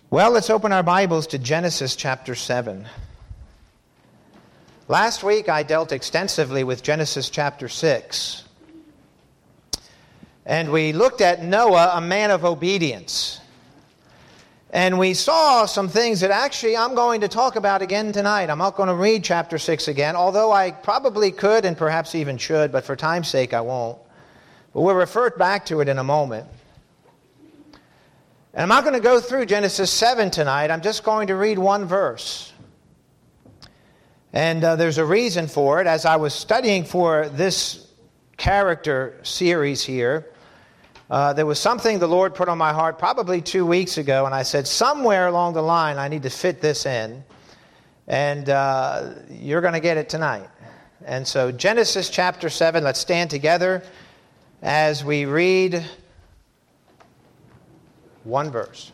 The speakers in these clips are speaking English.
Well, let's open our Bibles to Genesis chapter 7. Last week I dealt extensively with Genesis chapter 6. And we looked at Noah, a man of obedience. And we saw some things that actually I'm going to talk about again tonight. I'm not going to read chapter 6 again, although I probably could and perhaps even should, but for time's sake I won't. But we'll refer back to it in a moment. And I'm not going to go through Genesis 7 tonight. I'm just going to read one verse. And there's a reason for it. As I was studying for this character series here, there was something the Lord put on my heart probably 2 weeks ago, and I said, somewhere along the line I need to fit this in, and you're going to get it tonight. And so Genesis chapter 7, let's stand together as we read one verse.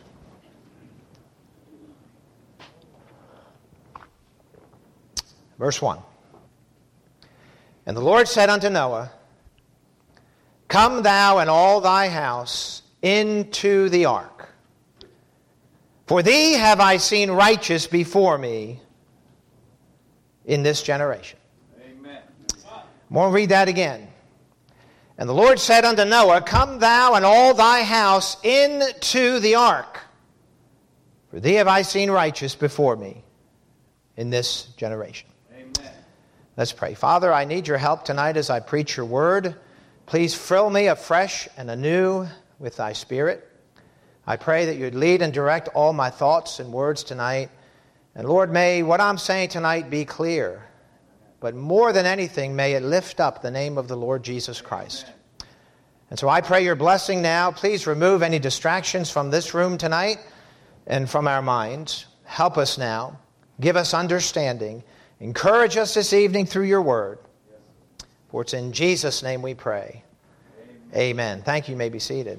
Verse 1. And the Lord said unto Noah, Come thou and all thy house into the ark. For thee have I seen righteous before me in this generation. Amen. I'm going to read that again. And the Lord said unto Noah, Come thou and all thy house into the ark. For thee have I seen righteous before me in this generation. Amen. Let's pray. Father, I need your help tonight as I preach your word. Please fill me afresh and anew with thy Spirit. I pray that you'd lead and direct all my thoughts and words tonight. And Lord, may what I'm saying tonight be clear. But more than anything, may it lift up the name of the Lord Jesus Christ. And so I pray your blessing now. Please remove any distractions from this room tonight and from our minds. Help us now. Give us understanding. Encourage us this evening through your word. For it's in Jesus' name we pray. Amen. Thank you. You may be seated.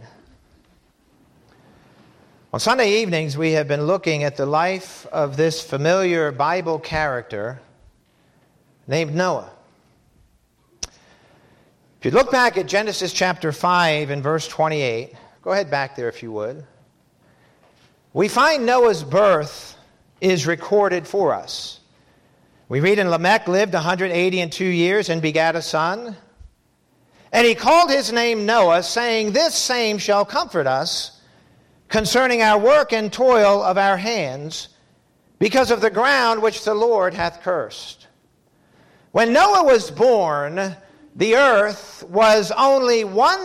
On Sunday evenings, we have been looking at the life of this familiar Bible character named Noah. If you look back at Genesis chapter 5 and verse 28, go ahead back there if you would. We find Noah's birth is recorded for us. We read, And Lamech lived 182 years and begat a son. And he called his name Noah, saying, This same shall comfort us concerning our work and toil of our hands, because of the ground which the Lord hath cursed. When Noah was born, the earth was only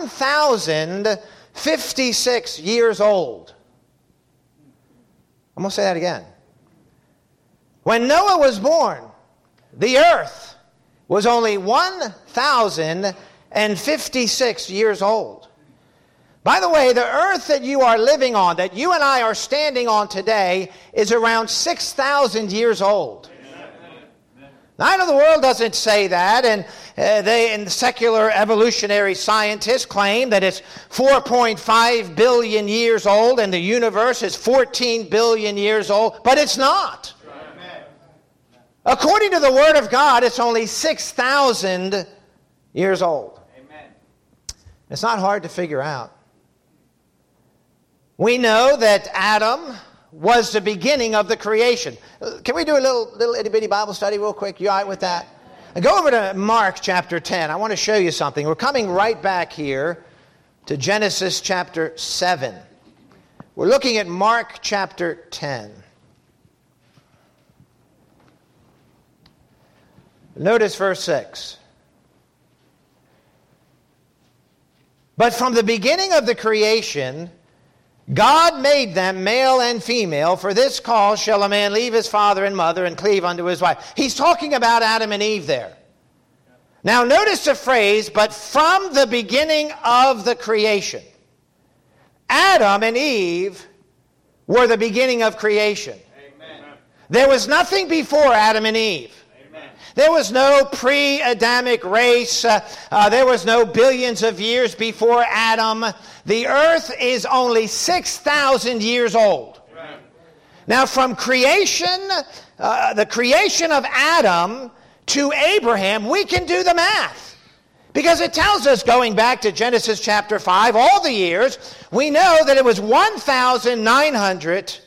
1,056 years old. I'm going to say that again. When Noah was born, the earth was only 1,056 years old. By the way, the earth that you are living on, that you and I are standing on today, is around 6,000 years old. Now, I know the world doesn't say that, and the secular evolutionary scientists claim that it's 4.5 billion years old and the universe is 14 billion years old, but it's not. Amen. According to the Word of God, it's only 6,000 years old. Amen. It's not hard to figure out. We know that Adam was the beginning of the creation. Can we do a little itty-bitty Bible study real quick? You all right with that? And go over to Mark chapter 10. I want to show you something. We're coming right back here to Genesis chapter 7. We're looking at Mark chapter 10. Notice verse 6. But from the beginning of the creation, God made them male and female. For this cause shall a man leave his father and mother and cleave unto his wife. He's talking about Adam and Eve there. Now notice the phrase, but from the beginning of the creation. Adam and Eve were the beginning of creation. Amen. There was nothing before Adam and Eve. There was no pre-Adamic race. There was no billions of years before Adam. The earth is only 6,000 years old. Right. Now, from creation, the creation of Adam to Abraham, we can do the math. Because it tells us, going back to Genesis chapter 5, all the years, we know that it was 1,900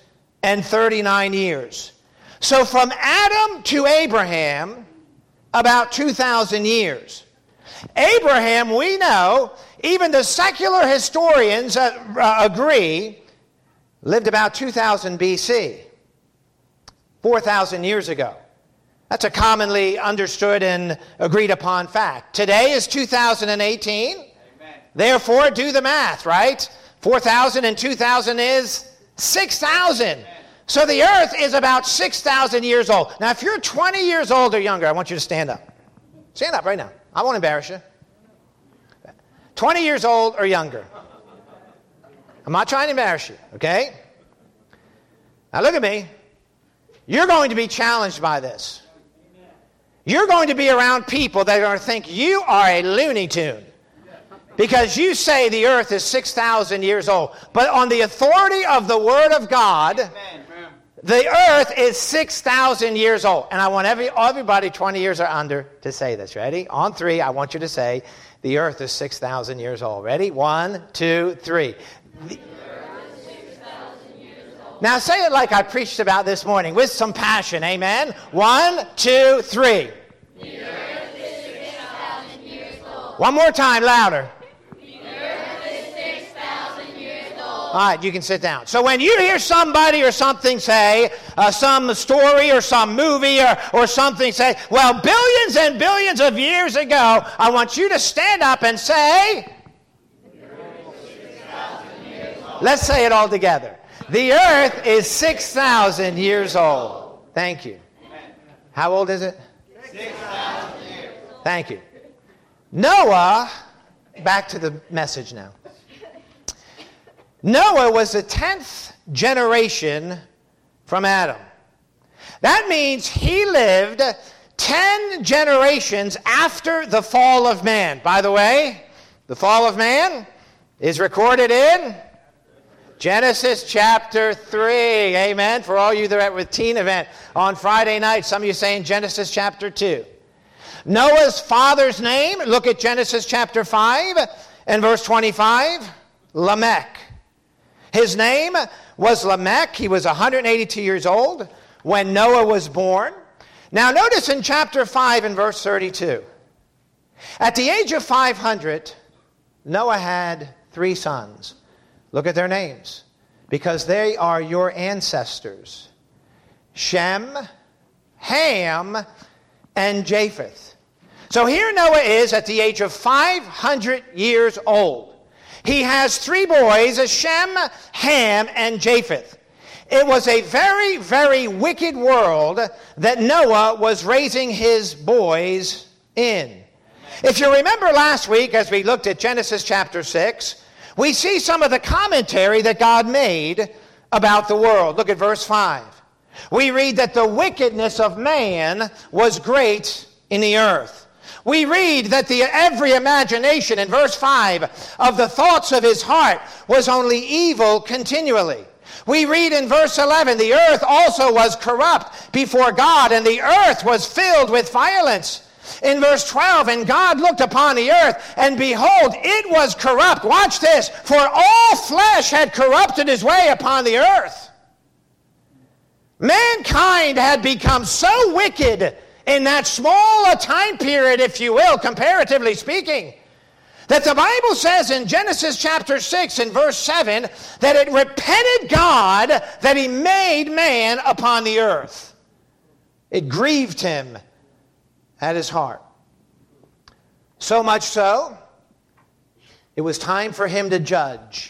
639 years. So from Adam to Abraham, about 2,000 years. Abraham, we know, even the secular historians agree, lived about 2000 BC, 4,000 years ago. That's a commonly understood and agreed upon fact. Today is 2018. Amen. Therefore, do the math, right? 4,000 and 2,000 is 6,000. Amen. So the earth is about 6,000 years old. Now, if you're 20 years old or younger, I want you to stand up. Stand up right now. I won't embarrass you. 20 years old or younger. I'm not trying to embarrass you, okay? Now look at me. You're going to be challenged by this. You're going to be around people that are going to think you are a Looney Tune because you say the earth is 6,000 years old. But on the authority of the Word of God, the earth is 6,000 years old. And I want everybody 20 years or under to say this. Ready? On three, I want you to say the earth is 6,000 years old. Ready? 1, 2, 3. Now say it like I preached about this morning with some passion. Amen. 1, 2, 3. The earth is 6,000 years old. One more time, louder. The earth is 6,000 years old. All right, you can sit down. So when you hear somebody or something say, some story or some movie or something say, well, billions and billions of years ago, I want you to stand up and say, the earth is 6,000 years old. Let's say it all together. The earth is 6,000 years old. Thank you. How old is it? 6,000 years. Thank you. Noah, back to the message now. Noah was the 10th generation from Adam. That means he lived 10 generations after the fall of man. By the way, the fall of man is recorded in Genesis chapter 3, amen. For all you that are at the teen event on Friday night, some of you saying Genesis chapter 2. Noah's father's name, look at Genesis chapter 5 and verse 25, Lamech. His name was Lamech. He was 182 years old when Noah was born. Now notice in chapter 5 and verse 32. At the age of 500, Noah had 3 sons. Look at their names, because they are your ancestors. Shem, Ham, and Japheth. So here Noah is at the age of 500 years old. He has 3 boys, Shem, Ham, and Japheth. It was a very, very wicked world that Noah was raising his boys in. If you remember last week as we looked at Genesis chapter 6, we see some of the commentary that God made about the world. Look at verse 5. We read that the wickedness of man was great in the earth. We read that every imagination, in verse 5, of the thoughts of his heart was only evil continually. We read in verse 11, the earth also was corrupt before God, and the earth was filled with violence. In verse 12, and God looked upon the earth, and behold, it was corrupt. Watch this. For all flesh had corrupted his way upon the earth. Mankind had become so wicked in that small a time period, if you will, comparatively speaking, that the Bible says in Genesis chapter 6 and verse 7 that it repented God that he made man upon the earth. It grieved him at his heart. So much so, it was time for him to judge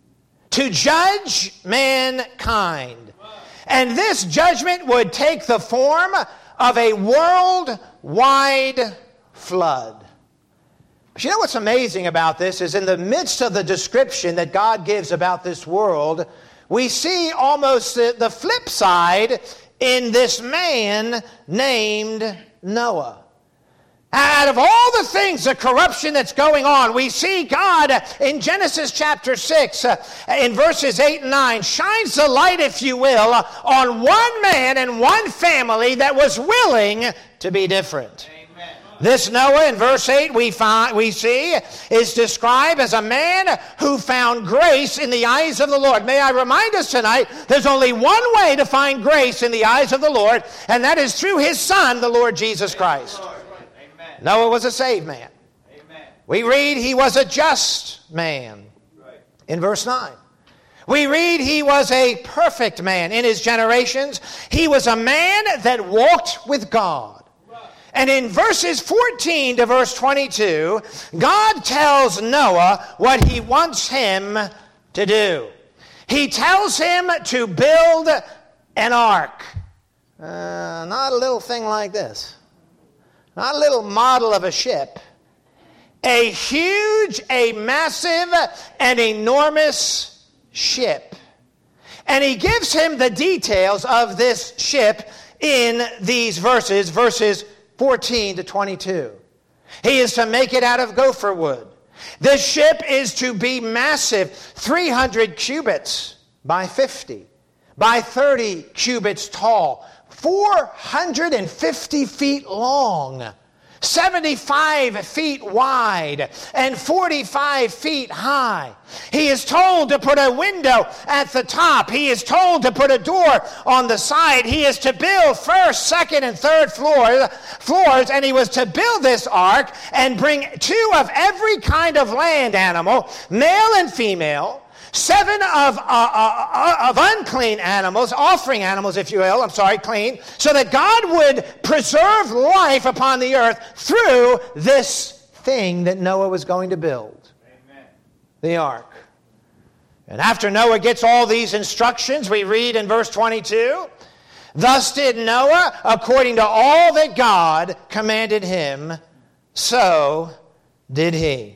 mankind. And this judgment would take the form of a worldwide flood. But you know what's amazing about this is in the midst of the description that God gives about this world, we see almost the flip side in this man named Noah. Out of all the things, the corruption that's going on, we see God in Genesis chapter 6, in verses 8 and 9, shines the light, if you will, on one man and one family that was willing to be different. Amen. This Noah in verse 8 we see is described as a man who found grace in the eyes of the Lord. May I remind us tonight, there's only one way to find grace in the eyes of the Lord, and that is through his Son, the Lord Jesus Christ. Noah was a saved man. We read he was a just man in verse 9. We read he was a perfect man in his generations. He was a man that walked with God. And in verses 14 to verse 22, God tells Noah what he wants him to do. He tells him to build an ark. Not a little thing like this. Not a little model of a ship. A huge, a massive, and enormous ship. And he gives him the details of this ship in these verses 14 to 22. He is to make it out of gopher wood. This ship is to be massive, 300 cubits by 50, by 30 cubits tall, 450 feet long, 75 feet wide, and 45 feet high. He is told to put a window at the top. He is told to put a door on the side. He is to build first, second, and third floors, and he was to build this ark and bring 2 of every kind of land animal, male and female, 7 of unclean animals, offering animals, if you will, clean, so that God would preserve life upon the earth through this thing that Noah was going to build. Amen. The ark. And after Noah gets all these instructions, we read in verse 22, "Thus did Noah according to all that God commanded him, so did he."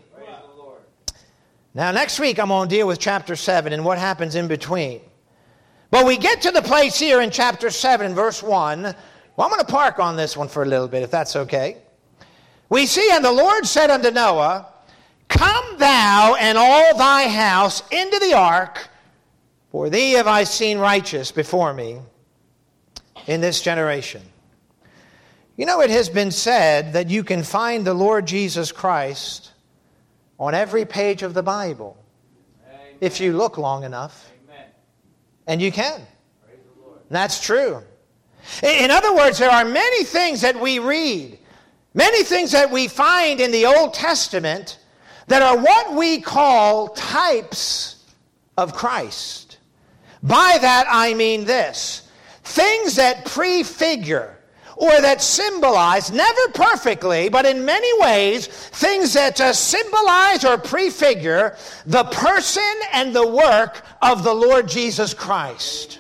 Now, next week, I'm going to deal with chapter 7 and what happens in between. But we get to the place here in chapter 7, verse 1. Well, I'm going to park on this one for a little bit, if that's okay. We see, "And the Lord said unto Noah, Come thou and all thy house into the ark, for thee have I seen righteous before me in this generation." You know, it has been said that you can find the Lord Jesus Christ on every page of the Bible, Amen, if you look long enough. Amen. And you can. Praise the Lord. That's true. In other words, there are many things that we read, many things that we find in the Old Testament that are what we call types of Christ. By that I mean this: things that prefigure or that symbolize, never perfectly, but in many ways, things that symbolize or prefigure the person and the work of the Lord Jesus Christ.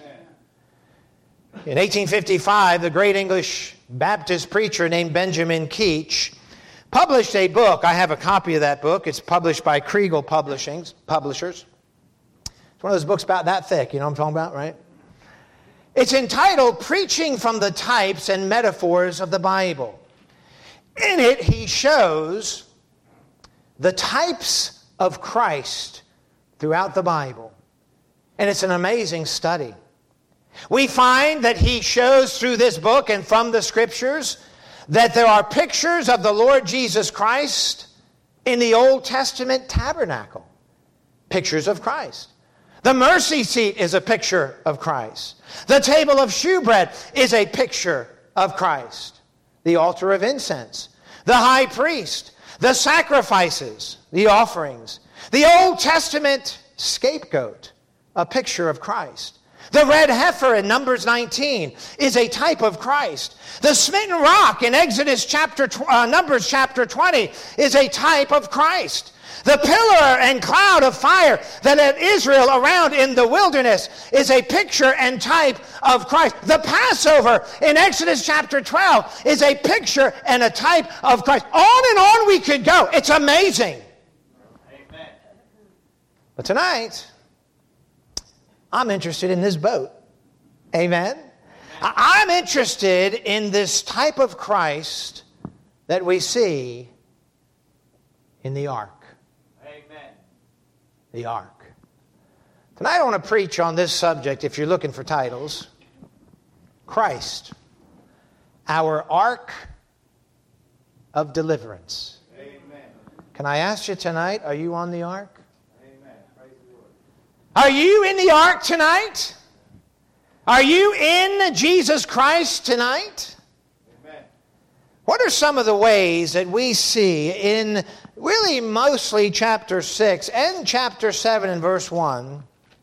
In 1855, the great English Baptist preacher named Benjamin Keach published a book. I have a copy of that book. It's published by Kriegel Publishers. It's one of those books about that thick, you know what I'm talking about, right? It's entitled Preaching from the Types and Metaphors of the Bible. In it, he shows the types of Christ throughout the Bible. And it's an amazing study. We find that he shows through this book and from the Scriptures that there are pictures of the Lord Jesus Christ in the Old Testament tabernacle. Pictures of Christ. The mercy seat is a picture of Christ. The table of shewbread is a picture of Christ. The altar of incense, the high priest, the sacrifices, the offerings, the Old Testament scapegoat, a picture of Christ. The red heifer in Numbers 19 is a type of Christ. The smitten rock in Numbers chapter 20 is a type of Christ. The pillar and cloud of fire that led Israel around in the wilderness is a picture and type of Christ. The Passover in Exodus chapter 12 is a picture and a type of Christ. On and on we could go. It's amazing. Amen. But tonight, I'm interested in this boat. Amen. I'm interested in this type of Christ that we see in the ark. The ark. Tonight I want to preach on this subject, if you're looking for titles. Christ, our ark of deliverance. Amen. Can I ask you tonight, are you on the ark? Amen. Praise the Lord. Are you in the ark tonight? Are you in Jesus Christ tonight? Amen. What are some of the ways that we see in really mostly chapter 6 and chapter 7 and verse 1,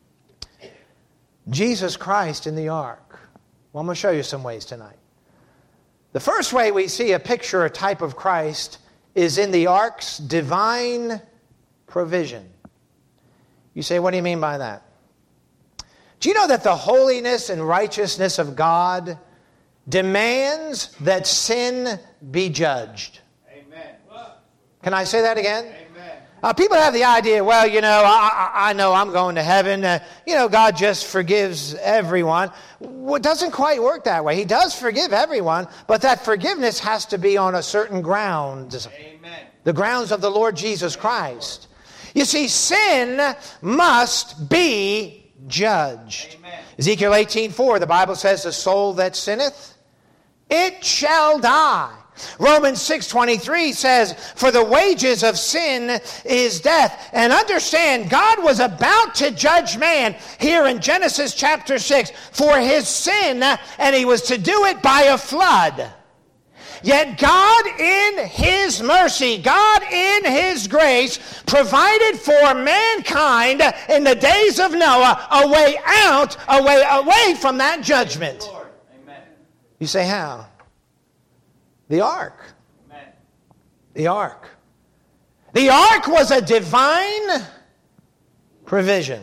Jesus Christ in the ark? Well, I'm going to show you some ways tonight. The first way we see a picture, a type of Christ, is in the ark's divine provision. You say, what do you mean by that? Do you know that the holiness and righteousness of God demands that sin be judged? Amen. Can I say that again? Amen. People have the idea, well, I know I'm going to heaven. God just forgives everyone. Well, it doesn't quite work that way. He does forgive everyone, but that forgiveness has to be on a certain ground. Amen. The grounds of the Lord Jesus Christ. You see, sin must be judged. Amen. Ezekiel 18:4, the Bible says, the soul that sinneth, it shall die. Romans 6:23 says, for the wages of sin is death. And understand, God was about to judge man here in Genesis chapter 6 for his sin, and he was to do it by a flood. Yet God in his mercy, God in his grace, provided for mankind in the days of Noah a way out, away from that judgment. Lord. Amen. You say, how? The ark. Amen. The ark. The ark was a divine provision.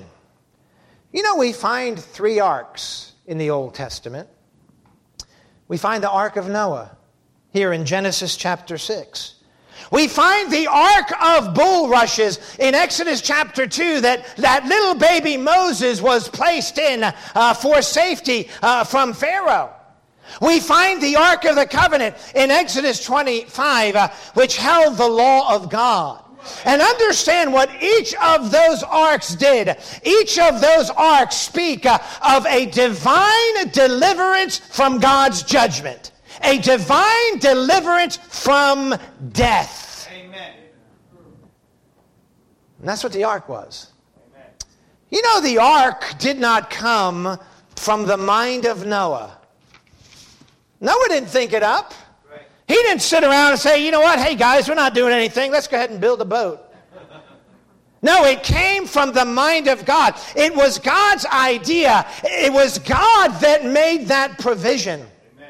We find 3 arks in the Old Testament. We find the ark of Noah here in Genesis chapter 6. We find the ark of bulrushes in Exodus chapter 2 that little baby Moses was placed in for safety from Pharaoh. We find the Ark of the Covenant in Exodus 25, which held the law of God. And understand what each of those arks did. Each of those arks speak of a divine deliverance from God's judgment. A divine deliverance from death. Amen. And that's what the ark was. Amen. The ark did not come from the mind of Noah. Noah didn't think it up. Right. He didn't sit around and say, you know what, hey guys, we're not doing anything. Let's go ahead and build a boat. No, it came from the mind of God. It was God's idea. It was God that made that provision.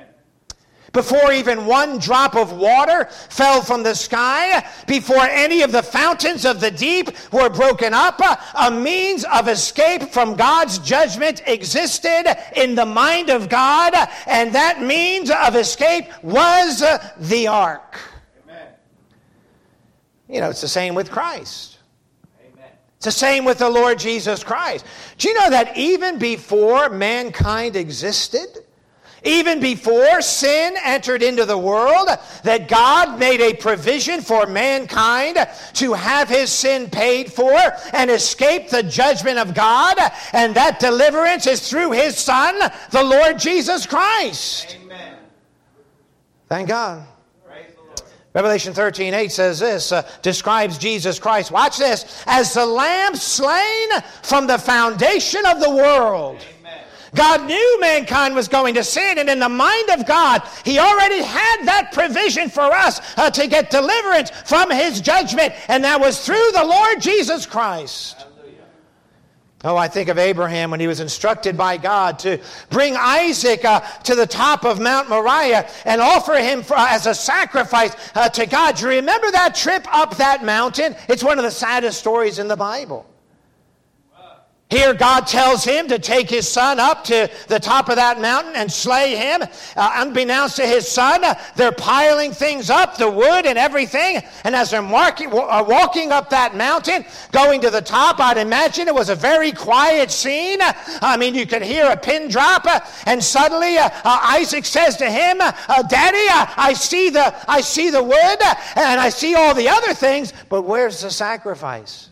Before even one drop of water fell from the sky, before any of the fountains of the deep were broken up, a means of escape from God's judgment existed in the mind of God, and that means of escape was the ark. Amen. It's the same with Christ. Amen. It's the same with the Lord Jesus Christ. Do you know that even before mankind existed, even before sin entered into the world, that God made a provision for mankind to have his sin paid for and escape the judgment of God, and that deliverance is through his Son, the Lord Jesus Christ. Amen. Thank God. Praise the Lord. Revelation 13:8 says this, describes Jesus Christ. Watch this. As the Lamb slain from the foundation of the world. Amen. God knew mankind was going to sin, and in the mind of God, he already had that provision for us to get deliverance from his judgment, and that was through the Lord Jesus Christ. Hallelujah. Oh, I think of Abraham when he was instructed by God to bring Isaac to the top of Mount Moriah and offer him as a sacrifice to God. Do you remember that trip up that mountain? It's one of the saddest stories in the Bible. Here God tells him to take his son up to the top of that mountain and slay him. Unbeknownst to his son, they're piling things up, the wood and everything. And as they're walking up that mountain, going to the top, I'd imagine it was a very quiet scene. I mean, you could hear a pin drop. And suddenly Isaac says to him, Daddy, I see the wood and I see all the other things, but where's the sacrifice?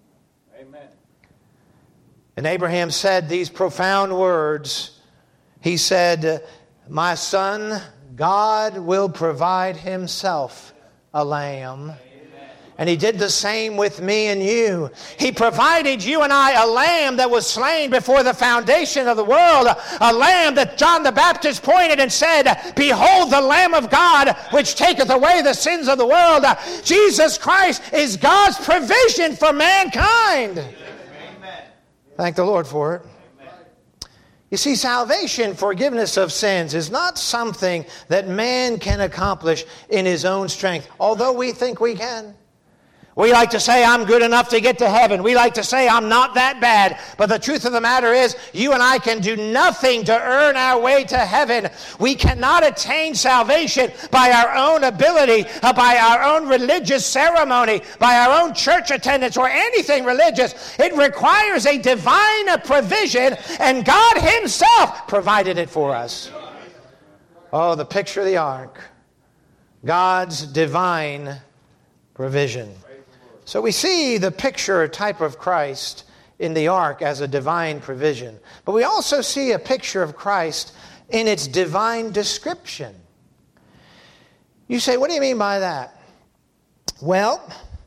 And Abraham said these profound words. He said, my son, God will provide himself a lamb. And he did the same with me and you. He provided you and I a lamb that was slain before the foundation of the world. A lamb that John the Baptist pointed and said, "Behold the Lamb of God, which taketh away the sins of the world." Jesus Christ is God's provision for mankind. Amen. Thank the Lord for it. You see, salvation, forgiveness of sins, is not something that man can accomplish in his own strength, although we think we can. We like to say, "I'm good enough to get to heaven." We like to say, "I'm not that bad." But the truth of the matter is, you and I can do nothing to earn our way to heaven. We cannot attain salvation by our own ability, by our own religious ceremony, by our own church attendance, or anything religious. It requires a divine provision, and God Himself provided it for us. Oh, the picture of the ark. God's divine provision. So we see the picture type of Christ in the ark as a divine provision. But we also see a picture of Christ in its divine description. You say, what do you mean by that? Well,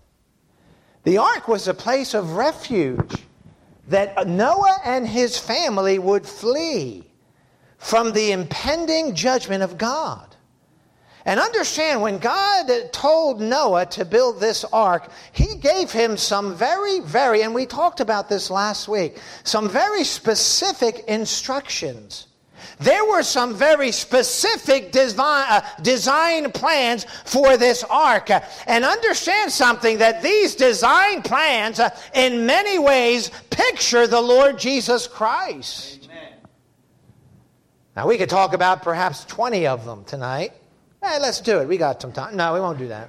the ark was a place of refuge that Noah and his family would flee from the impending judgment of God. And understand, when God told Noah to build this ark, He gave him some very, and we talked about this last week, some very specific instructions. There were some very specific design plans for this ark. And understand something, that these design plans, in many ways, picture the Lord Jesus Christ. Amen. Now, we could talk about perhaps 20 of them tonight. Hey, let's do it. We got some time. No, we won't do that.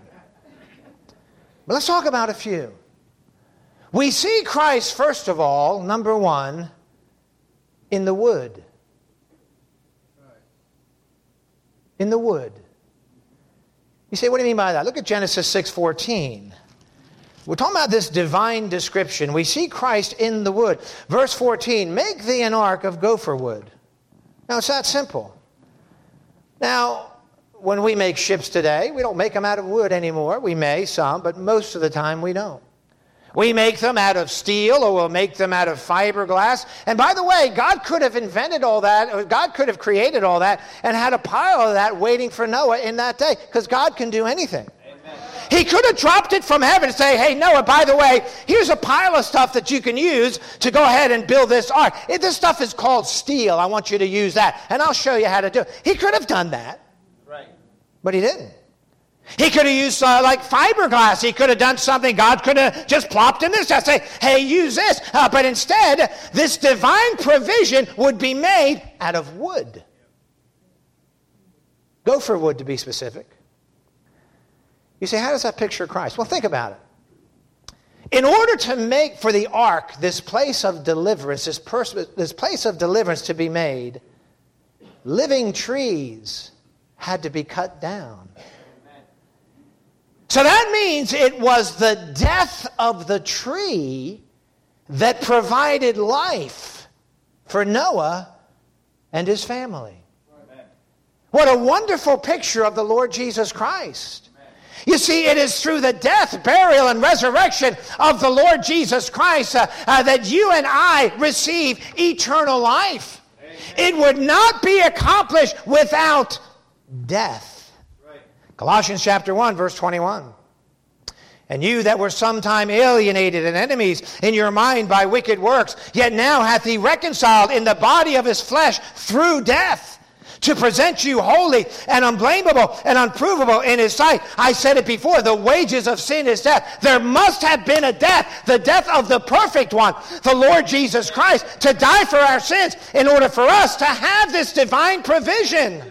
But let's talk about a few. We see Christ, first of all, number one, in the wood. In the wood. You say, what do you mean by that? Look at Genesis 6:14. We're talking about this divine description. We see Christ in the wood. Verse 14, "Make thee an ark of gopher wood." Now, it's that simple. Now, when we make ships today, we don't make them out of wood anymore. We may, some, but most of the time we don't. We make them out of steel, or we'll make them out of fiberglass. And by the way, God could have invented all that, or God could have created all that, and had a pile of that waiting for Noah in that day, because God can do anything. Amen. He could have dropped it from heaven and say, "Hey, Noah, by the way, here's a pile of stuff that you can use to go ahead and build this ark. This stuff is called steel. I want you to use that, and I'll show you how to do it." He could have done that. Right. But He didn't. He could have used like fiberglass. He could have done something. God could have just plopped in this and say, "Hey, use this." But instead, this divine provision would be made out of wood. Gopher wood, to be specific. You say, how does that picture Christ? Well, think about it. In order to make for the ark this place of deliverance, this place of deliverance to be made, living trees had to be cut down. So that means it was the death of the tree that provided life for Noah and his family. Amen. What a wonderful picture of the Lord Jesus Christ. You see, it is through the death, burial, and resurrection of the Lord Jesus Christ that you and I receive eternal life. Amen. It would not be accomplished without death. Colossians chapter 1, verse 21. "And you that were sometime alienated and enemies in your mind by wicked works, yet now hath He reconciled in the body of His flesh through death, to present you holy and unblameable and unprovable in His sight." I said it before, the wages of sin is death. There must have been a death, the death of the perfect one, the Lord Jesus Christ, to die for our sins in order for us to have this divine provision.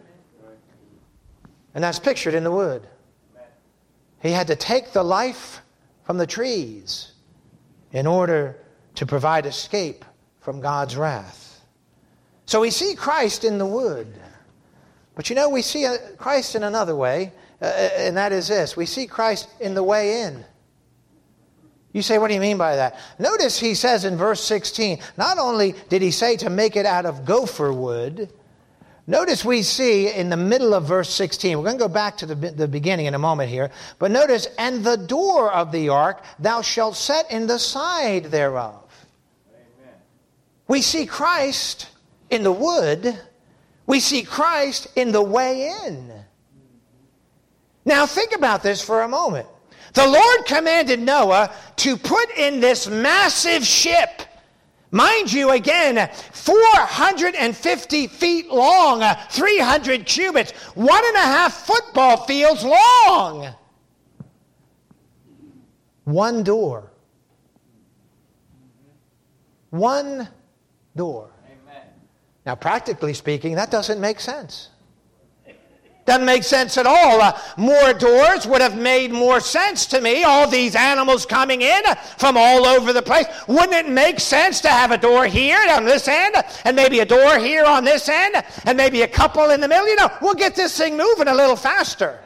And that's pictured in the wood. He had to take the life from the trees in order to provide escape from God's wrath. So we see Christ in the wood. But you know, we see Christ in another way, and that is this. We see Christ in the way in. You say, what do you mean by that? Notice He says in verse 16, not only did He say to make it out of gopher wood, Notice we see in the middle of verse 16, we're going to go back to the beginning in a moment here, but notice, and the door of the ark thou shalt set in the side thereof. Amen. We see Christ in the wood. We see Christ in the way in. Now think about this for a moment. The Lord commanded Noah to put in this massive ship. Mind you, again, 450 feet long, 300 cubits, 1.5 football fields long. One door. One door. Amen. Now, practically speaking, that doesn't make sense. Doesn't make sense at all. More doors would have made more sense to me. All these animals coming in from all over the place. Wouldn't it make sense to have a door here on this end, and maybe a door here on this end, and maybe a couple in the middle? You know, we'll get this thing moving a little faster.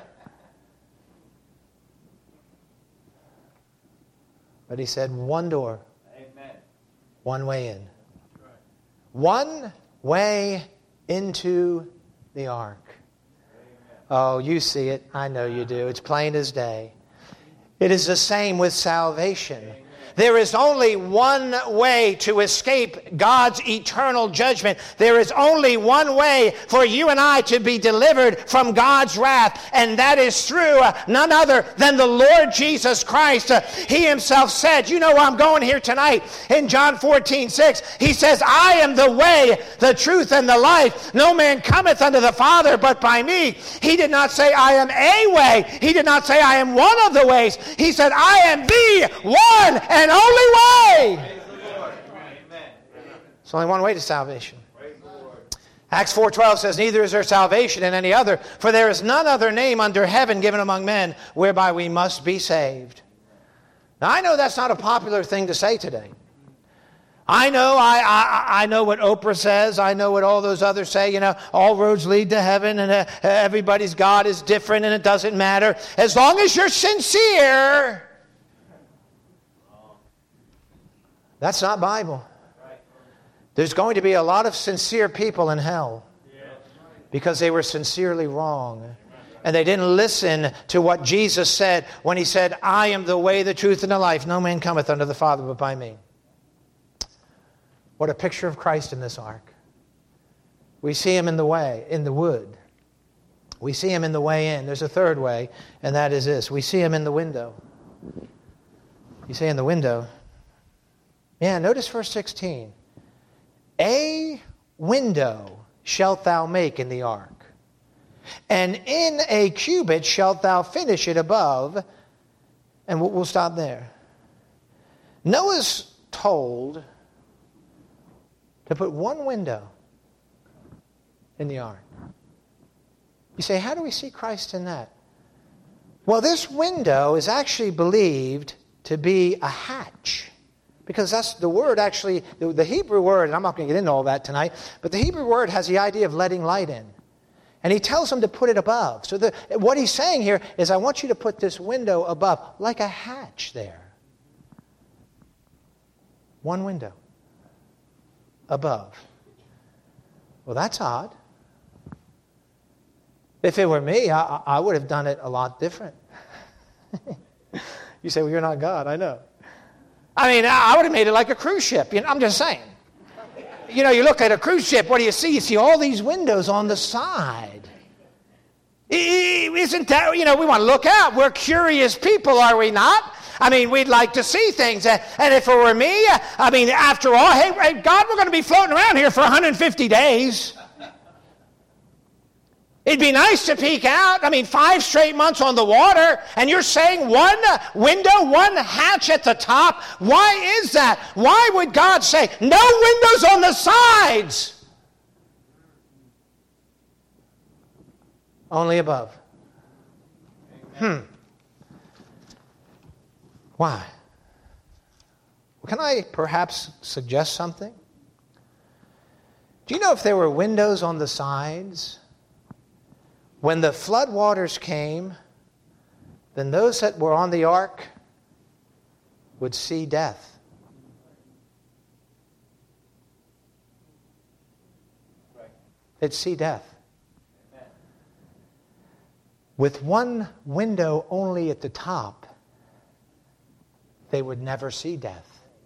But he said, one door, Amen. one way in. One way into the ark. Oh, you see it. I know you do. It's plain as day. It is the same with salvation. There is only one way to escape God's eternal judgment. There is only one way for you and I to be delivered from God's wrath, and that is through none other than the Lord Jesus Christ. He himself said, you know where I'm going here tonight, in John 14:6, he says, I am the way, the truth, and the life. No man cometh unto the Father but by me. He did not say, I am a way. He did not say, I am one of the ways. He said, I am the one and only way. There's only one way to salvation. Acts 4:12 says, neither is there salvation in any other, for there is none other name under heaven given among men whereby we must be saved. Now I know that's not a popular thing to say today. I know I know what Oprah says. I know what all those others say. You know, all roads lead to heaven, and everybody's God is different, and it doesn't matter. As long as you're sincere. That's not Bible. There's going to be a lot of sincere people in hell because they were sincerely wrong. And they didn't listen to what Jesus said when he said, I am the way, the truth, and the life. No man cometh unto the Father but by me. What a picture of Christ in this ark. We see him in the way, in the wood. We see him in the way in. There's a third way, and that is this. We see him in the window. You see in the window. Yeah, notice verse 16. A window shalt thou make in the ark, and in a cubit shalt thou finish it above. And we'll stop there. Noah's told to put one window in the ark. You say, how do we see Christ in that? Well, this window is actually believed to be a hatch. Because that's the word actually, the Hebrew word, and I'm not going to get into all that tonight, but the Hebrew word has the idea of letting light in. And he tells them to put it above. So what he's saying here is, I want you to put this window above, like a hatch there. One window. Above. Well, that's odd. If it were me, I would have done it a lot different. You say, well, you're not God. I know. I mean, I would have made it like a cruise ship. You know, I'm just saying. You know, you look at a cruise ship, what do you see? You see all these windows on the side. Isn't that, you know, we want to look out. We're curious people, are we not? I mean, we'd like to see things. And if it were me, I mean, after all, hey, God, we're going to be floating around here for 150 days. It'd be nice to peek out. I mean, 5 straight months on the water, and you're saying one window, one hatch at the top. Why is that? Why would God say, no windows on the sides? Only above. Why? Well, can I perhaps suggest something? Do you know if there were windows on the sides, when the flood waters came, then those that were on the ark would see death? They'd see death. with one window only at the top, they would never see death.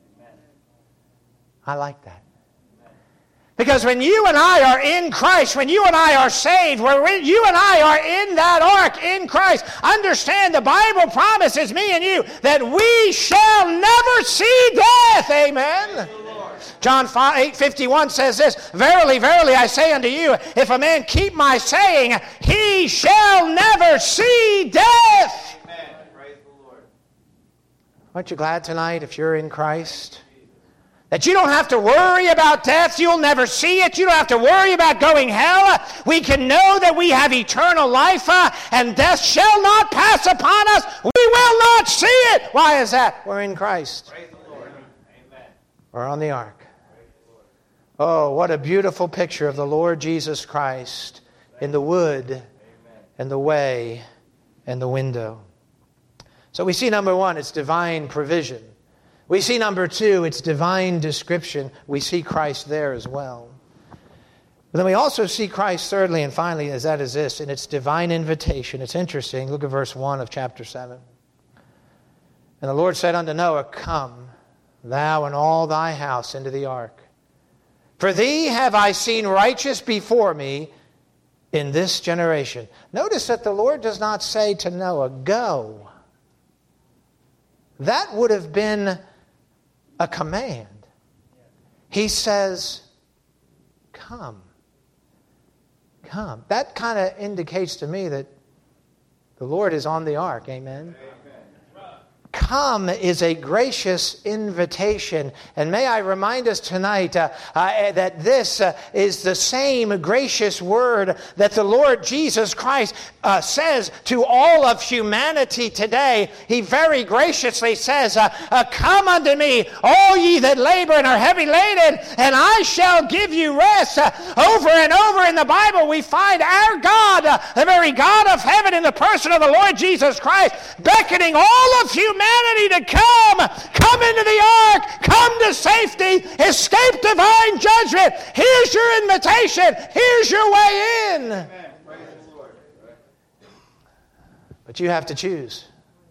I like that. Because when you and I are in Christ, when you and I are saved, when you and I are in that ark in Christ, understand the Bible promises me and you that we shall never see death. Amen. John 8:51 says this, "Verily, verily, I say unto you, if a man keep my saying, he shall never see death." Amen. Praise the Lord. Aren't you glad tonight if you're in Christ? That you don't have to worry about death. You'll never see it. You don't have to worry about going hell. We can know that we have eternal life and death shall not pass upon us. We will not see it. Why is that? We're in Christ. Praise the Lord. Amen. We're on the ark. Oh, what a beautiful picture of the Lord Jesus Christ in the wood and the way and the window. So we see number one, it's divine provision. We see number two, it's divine description. We see Christ there as well. But then we also see Christ thirdly and finally, as that is this, and it's divine invitation. It's interesting. Look at verse 1 of chapter 7. And the Lord said unto Noah, "Come, thou and all thy house into the ark. For thee have I seen righteous before me in this generation." Notice that the Lord does not say to Noah, "Go." That would have been a command. He says, "Come." Come. That kind of indicates to me that the Lord is on the ark. Amen. Come is a gracious invitation. And may I remind us tonight that this is the same gracious word that the Lord Jesus Christ says to all of humanity today. He very graciously says, "Come unto me, all ye that labor and are heavy laden, and I shall give you rest." Over and over in the Bible we find our God, the very God of heaven in the person of the Lord Jesus Christ, beckoning all of humanity to come into the ark, come to safety, escape divine judgment. Here's your invitation. Here's your way in. Amen. Praise the Lord. But you have to choose.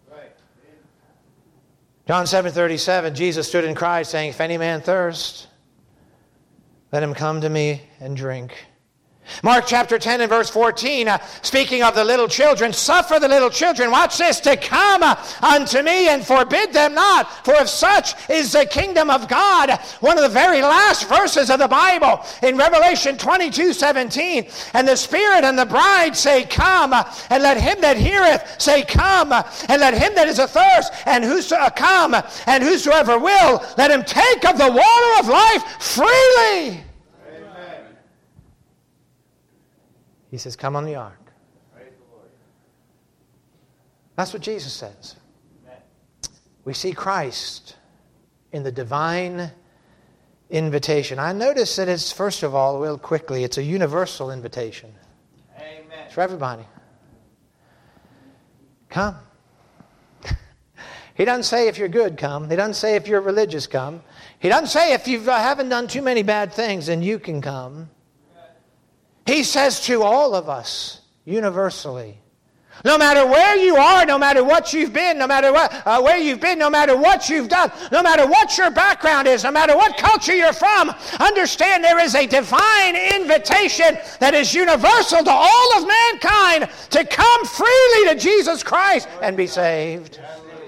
John 7:37, Jesus stood and cried, saying, "If any man thirst, let him come to me and drink." Mark chapter 10 and verse 14, speaking of the little children, "Suffer the little children," watch this, "to come unto me, and forbid them not, for of such is the kingdom of God." One of the very last verses of the Bible in Revelation 22:17, "And the Spirit and the bride say, Come, and let him that heareth say, Come, and let him that is athirst, and come, and whosoever will, let him take of the water of life freely." He says, "Come on the ark." Praise the Lord. That's what Jesus says. We see Christ in the divine invitation. I notice that it's, first of all, real quickly, it's a universal invitation. Amen. It's for everybody. Come. He doesn't say if you're good, come. He doesn't say if you're religious, come. He doesn't say if you haven't done too many bad things, then you can come. He says to all of us, universally, no matter where you are, no matter what you've been, no matter where you've been, no matter what you've done, no matter what your background is, no matter what culture you're from, understand there is a divine invitation that is universal to all of mankind to come freely to Jesus Christ and be saved.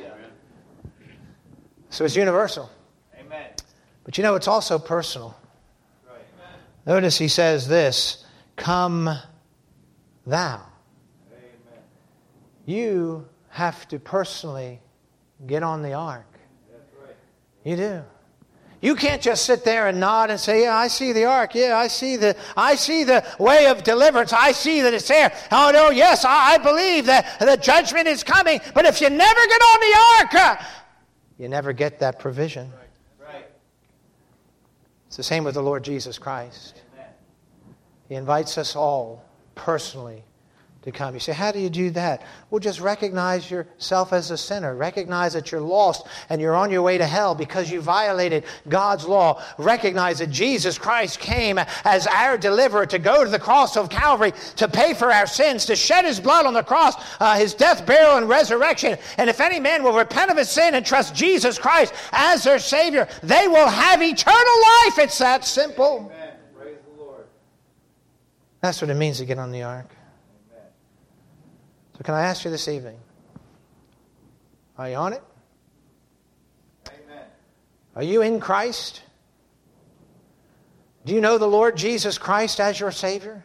So it's universal. Amen. But you know, it's also personal. Right. Notice he says this, "Come thou." Amen. You have to personally get on the ark. That's right. You do. You can't just sit there and nod and say, "Yeah, I see the ark. Yeah, I see the way of deliverance. I see that it's there. Oh no, yes, I believe that the judgment is coming." But if you never get on the ark, you never get that provision. Right. It's the same with the Lord Jesus Christ. Amen. He invites us all personally to come. You say, how do you do that? Well, just recognize yourself as a sinner. Recognize that you're lost and you're on your way to hell because you violated God's law. Recognize that Jesus Christ came as our deliverer to go to the cross of Calvary to pay for our sins, to shed his blood on the cross, his death, burial, and resurrection. And if any man will repent of his sin and trust Jesus Christ as their Savior, they will have eternal life. It's that simple. Amen. Praise the Lord. That's what it means to get on the ark. So can I ask you this evening, are you on it? Amen. Are you in Christ? Do you know the Lord Jesus Christ as your Savior?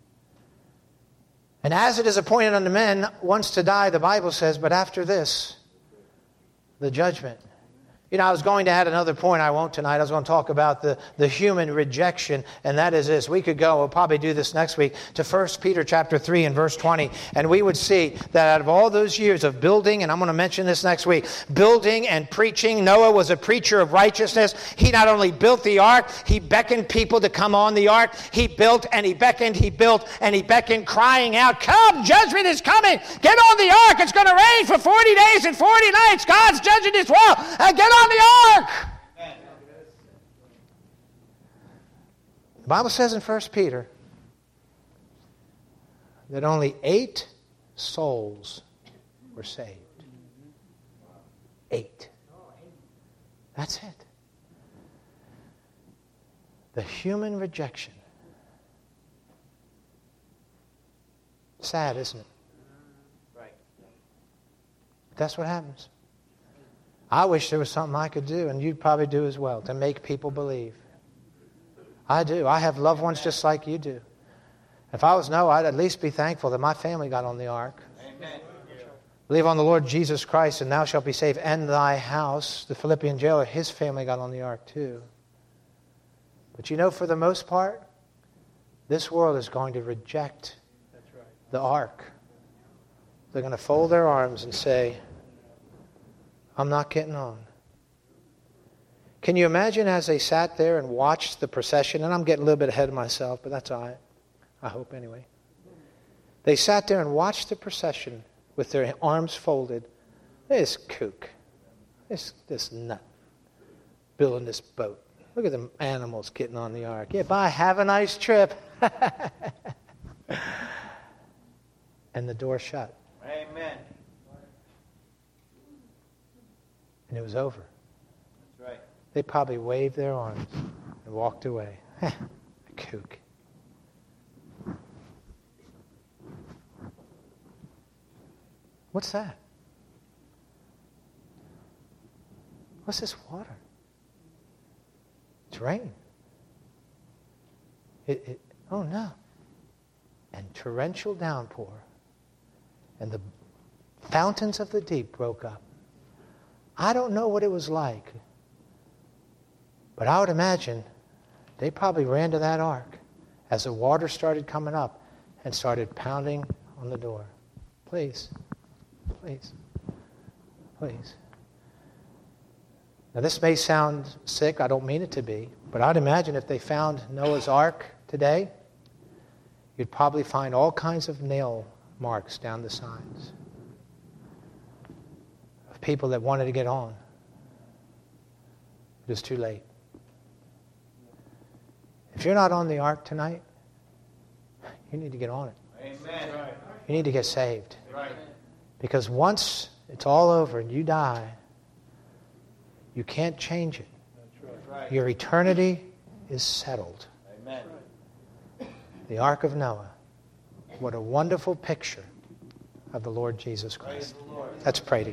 And as it is appointed unto men once to die, the Bible says, but after this, the judgment. You know, I was going to add another point. I won't tonight. I was going to talk about the human rejection, and that is this. We could go, we'll probably do this next week, to 1 Peter chapter 3 and verse 20, and we would see that out of all those years of building, and I'm going to mention this next week, building and preaching, Noah was a preacher of righteousness. He not only built the ark, he beckoned people to come on the ark. He built and he beckoned, he built and he beckoned, crying out, come, judgment is coming. Get on the ark. It's going to rain for 40 days and 40 nights. God's judging this world. Get on the ark. The Bible says in 1 Peter that only 8 souls were saved. 8. That's it. The human rejection. Sad, isn't it? Right. That's what happens. I wish there was something I could do, and you'd probably do as well, to make people believe. I do. I have loved ones just like you do. If I was Noah, I'd at least be thankful that my family got on the ark. Amen. Believe on the Lord Jesus Christ, and thou shalt be saved, and thy house. The Philippian jailer, his family got on the ark too. But you know, for the most part, this world is going to reject the ark. They're going to fold their arms and say, I'm not getting on. Can you imagine as they sat there and watched the procession? And I'm getting a little bit ahead of myself, but that's all right. I hope anyway. They sat there and watched the procession with their arms folded. This kook, this nut, building this boat. Look at the animals getting on the ark. Yeah, bye, have a nice trip. And the door shut. Amen. And it was over. That's right. They probably waved their arms and walked away. Kook. What's that? What's this water? It's rain. Oh no. And torrential downpour. And the fountains of the deep broke up. I don't know what it was like, but I would imagine they probably ran to that ark as the water started coming up and started pounding on the door. Please, please, please. Now this may sound sick, I don't mean it to be, but I'd imagine if they found Noah's ark today, you'd probably find all kinds of nail marks down the sides. People that wanted to get on. It was too late. If you're not on the ark tonight, you need to get on it. Amen. You need to get saved. Right. Because once it's all over and you die, you can't change it. That's right. Your eternity is settled. Amen. The Ark of Noah. What a wonderful picture of the Lord Jesus Praise Christ. the Lord. Let's pray together.